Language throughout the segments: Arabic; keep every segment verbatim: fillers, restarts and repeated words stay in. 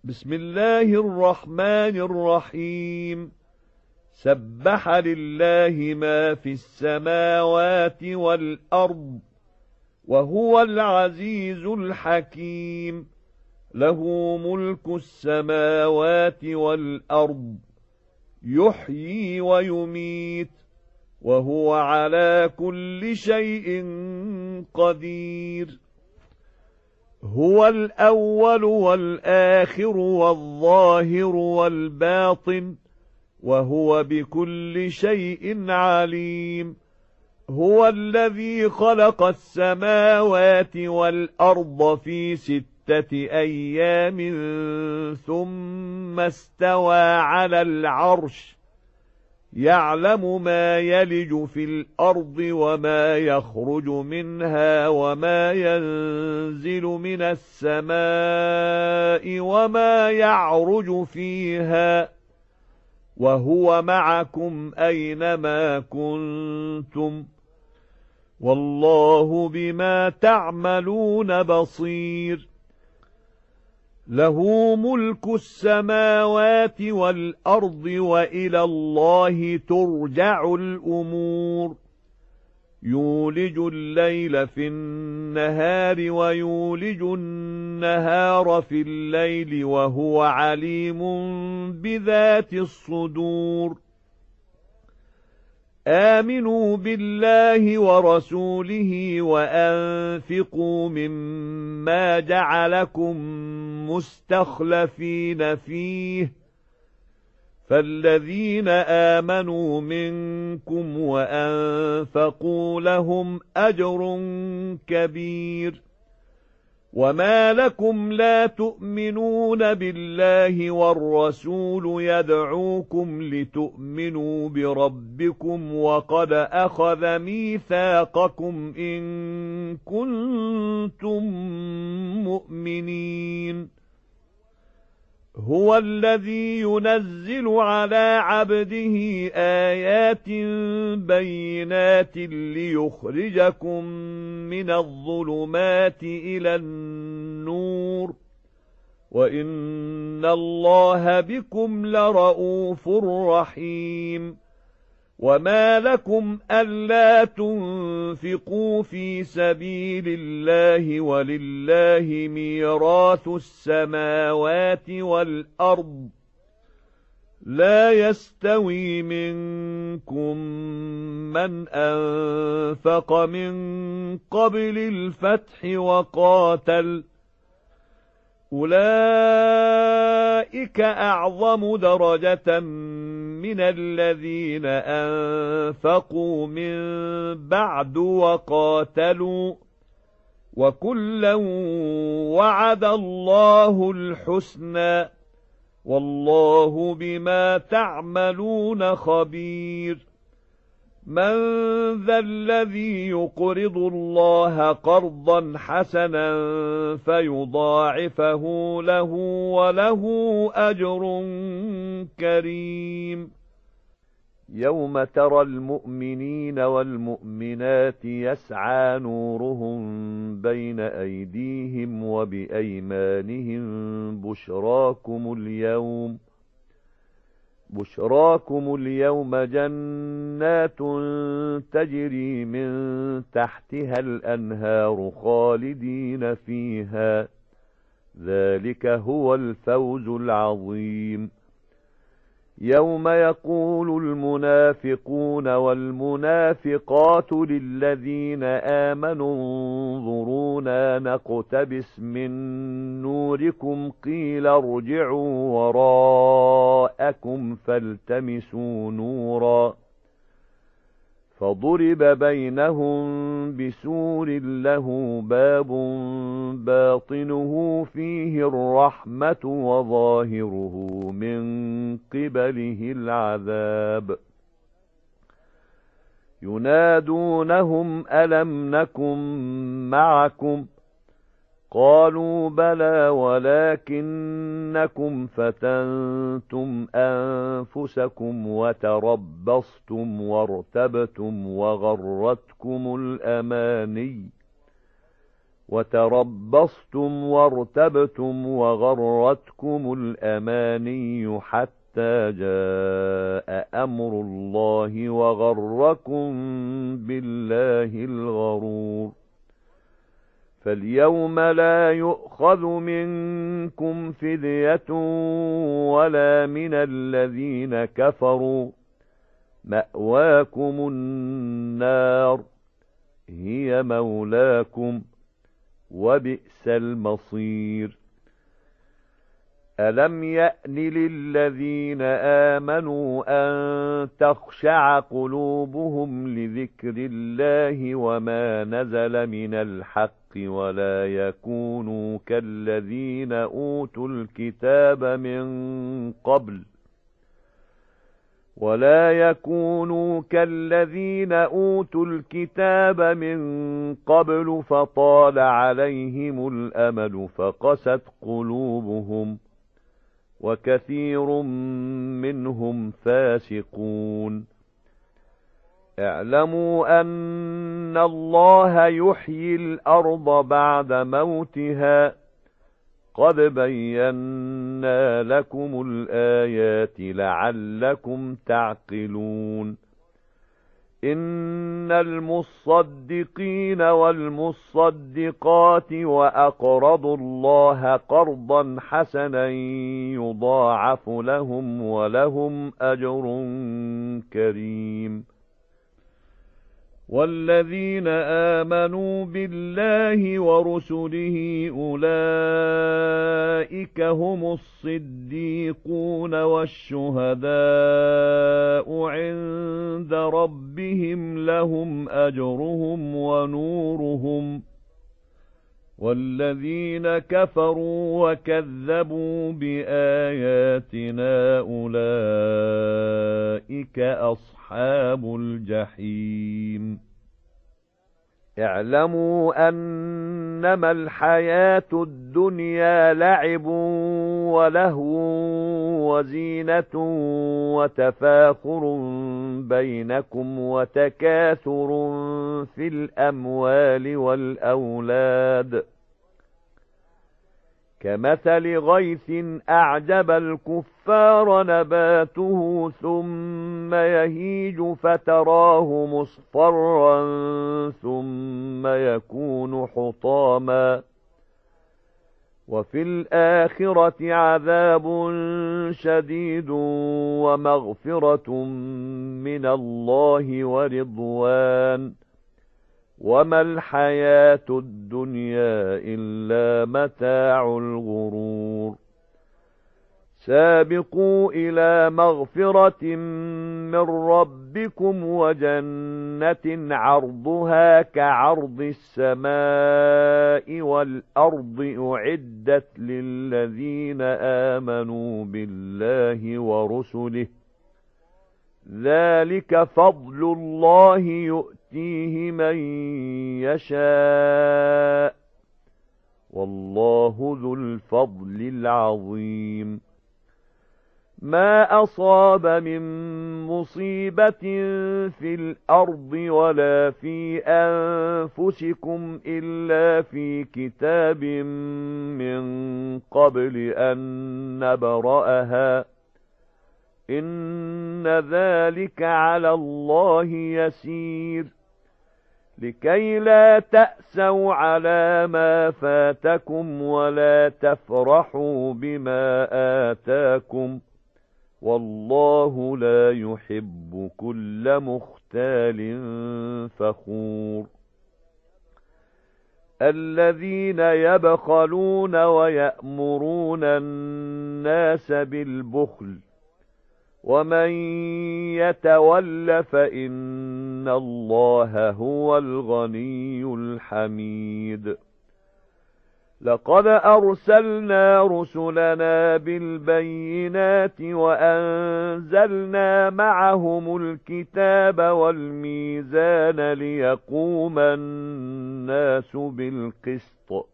بسم الله الرحمن الرحيم سبح لله ما في السماوات والأرض وهو العزيز الحكيم له ملك السماوات والأرض يحيي ويميت وهو على كل شيء قدير هو الأول والآخر والظاهر والباطن وهو بكل شيء عليم هو الذي خلق السماوات والأرض في ستة أيام ثم استوى على العرش يعلم ما يلج في الأرض وما يخرج منها وما ينزل من السماء وما يعرج فيها وهو معكم أينما كنتم والله بما تعملون بصير له ملك السماوات والأرض وإلى الله ترجع الأمور يولج الليل في النهار ويولج النهار في الليل وهو عليم بذات الصدور آمنوا بالله ورسوله وأنفقوا مما جعلكم مستخلفين فيه فالذين آمنوا منكم وأنفقوا لهم أجر كبير وما لكم لا تؤمنون بالله والرسول يدعوكم لتؤمنوا بربكم وقد أخذ ميثاقكم إن كنتم مؤمنين هو الذي ينزل على عبده آيات بينات ليخرجكم من الظلمات إلى النور وإن الله بكم لرؤوف رحيم وما لكم ألا تنفقوا في سبيل الله ولله ميراث السماوات والأرض لا يستوي منكم من أنفق من قبل الفتح وقاتل أولئك أعظم درجة من الذين أنفقوا من بعد وقاتلوا وكلا وعد الله الحسنى والله بما تعملون خبير من ذا الذي يقرض الله قرضا حسنا فيضاعفه له وله أجر كريم يوم ترى المؤمنين والمؤمنات يسعى نورهم بين أيديهم وبأيمانهم بشراكم اليوم بشراكم اليوم جنات تجري من تحتها الأنهار خالدين فيها ذلك هو الفوز العظيم يوم يقول المنافقون والمنافقات للذين آمنوا انظرونا نقتبس من نوركم قيل ارجعوا وراءكم فالتمسوا نورا فضرب بينهم بسور له باب باطنه فيه الرحمة وظاهره من قبله العذاب ينادونهم ألم نكن معكم قالوا بلى ولكنكم فتنتم أنفسكم وتربصتم وارتبتم وغرتكم الأماني وتربصتم وارتبتم وغرتكم الأماني حتى جاء أمر الله وغركم بالله الغرور. فاليوم لا يؤخذ منكم فدية ولا من الذين كفروا، مأواكم النار هي مولاكم وبئس المصير. ألم يأن للذين آمنوا أن تخشع قلوبهم لذكر الله وما نزل من الحق ولا يكونوا كالذين أوتوا الكتاب من قبل ولا يكونوا كالذين أوتوا الكتاب من قبل فطال عليهم الأمل فقست قلوبهم وكثير منهم فاسقون. اعلموا أن الله يحيي الأرض بعد موتها قد بينا لكم الآيات لعلكم تعقلون. إن المصدقين والمصدقات وأقرضوا الله قرضا حسنا يضاعف لهم ولهم أجر كريم. والذين آمنوا بالله ورسله أولئك هم الصديقون والشهداء عند ربهم لهم أجرهم ونورهم. والذين كفروا وكذبوا بآياتنا أولئك أصحاب الجحيم. اعلموا أنما الحياة الدنيا لعب ولهو وزينة وتفاخر بينكم وتكاثر في الأموال والأولاد كمثل غيث أعجب الكفار نباته ثم يهيج فتراه مصفرا ثم يكون حطاما وفي الآخرة عذاب شديد ومغفرة من الله ورضوان وما الحياة الدنيا إلا متاع الغرور. سابقوا إلى مغفرة من ربكم وجنة عرضها كعرض السماء والأرض أعدت للذين آمنوا بالله ورسله ذلك فضل الله يؤتيه من يشاء والله ذو الفضل العظيم. ما أصاب من مصيبة في الأرض ولا في أنفسكم إلا في كتاب من قبل أن نبرأها إن ذلك على الله يسير. لكي لا تأسوا على ما فاتكم ولا تفرحوا بما آتاكم والله لا يحب كل مختال فخور. الذين يبخلون ويأمرون الناس بالبخل ومن يتول فإن الله هو الغني الحميد. لقد أرسلنا رسلنا بالبينات وأنزلنا معهم الكتاب والميزان ليقوم الناس بالقسط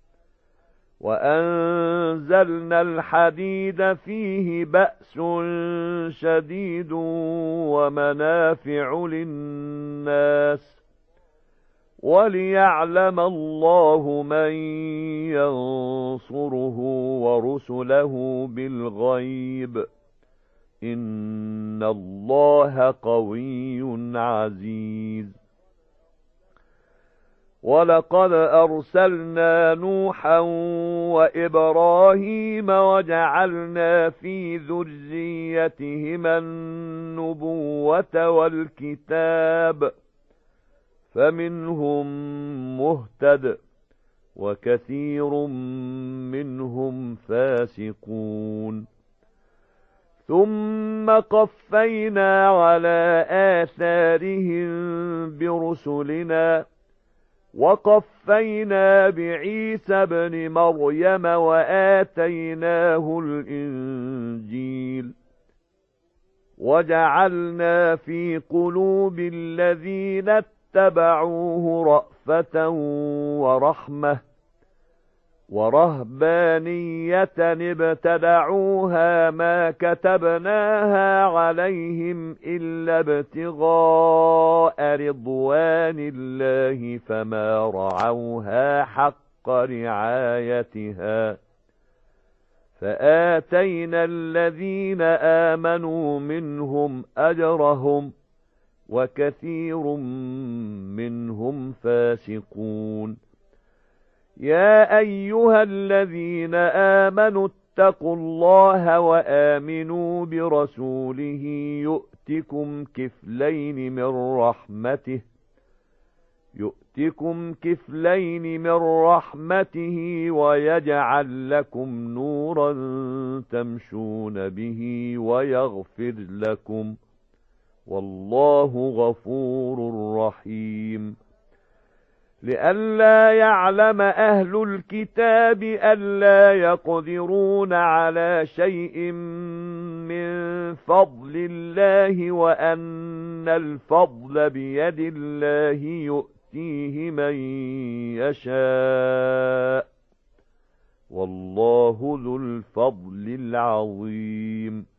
وأنزلنا الحديد فيه بأس شديد ومنافع للناس وَلِيَعْلَمَ اللَّهُ مَن يَنصُرُهُ وَرُسُلَهُ بِالْغَيْبِ إِنَّ اللَّهَ قَوِيٌّ عَزِيزٌ وَلَقَدْ أَرْسَلْنَا نُوحًا وَإِبْرَاهِيمَ وَجَعَلْنَا فِي ذُرِّيَّتِهِمَا النُّبُوَّةَ وَالْكِتَابَ فَمِنْهُم مُّهْتَدٍ وَكَثِيرٌ مِّنْهُمْ فَاسِقُونَ ثُمَّ قَفَّيْنَا عَلَى آثَارِهِم بِرُسُلِنَا وَقَفَّيْنَا بِعِيسَى ابْنِ مَرْيَمَ وَآتَيْنَاهُ الْإِنْجِيلَ وَجَعَلْنَا فِي قُلُوبِ الَّذِينَ اتَّبَعُوهُ رَأْفَةً وَرَحْمَةً وَرَهْبَانِيَّةً ابْتَدَعُوهَا مَا كَتَبْنَاهَا عَلَيْهِمْ إِلَّا ابْتِغَاءَ رِضْوَانِ اللَّهِ فَمَا رَعَوْهَا حَقَّ رِعَايَتِهَا فَآتَيْنَا الَّذِينَ آمَنُوا مِنْهُمْ أَجْرَهُمْ وَكَثِيرٌ مِّنْهُمْ فَاسِقُونَ يَا أَيُّهَا الَّذِينَ آمَنُوا اتَّقُوا اللَّهَ وَآمِنُوا بِرَسُولِهِ يُؤْتِكُمْ كِفْلَيْنِ مِنْ رَحْمَتِهِ يُؤْتِكُمْ كِفْلَيْنِ مِنْ رَحْمَتِهِ وَيَجْعَلْ لَكُمْ نُورًا تَمْشُونَ بِهِ وَيَغْفِرْ لَكُمْ وَاللَّهُ غَفُورٌ رَحِيمٌ لئلا يعلم أهل الكتاب ألا يقدرون على شيء من فضل الله وأن الفضل بيد الله يؤتيه من يشاء والله ذو الفضل العظيم